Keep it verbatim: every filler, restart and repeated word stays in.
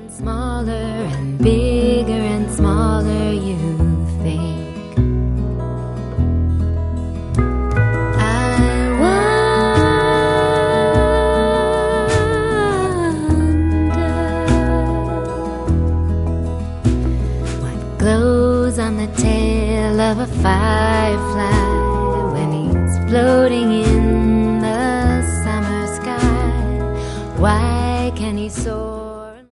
Smaller and bigger and smaller you think. I wonder what glows on the tail of a firefly when he's floating in the summer sky. Why can he soar?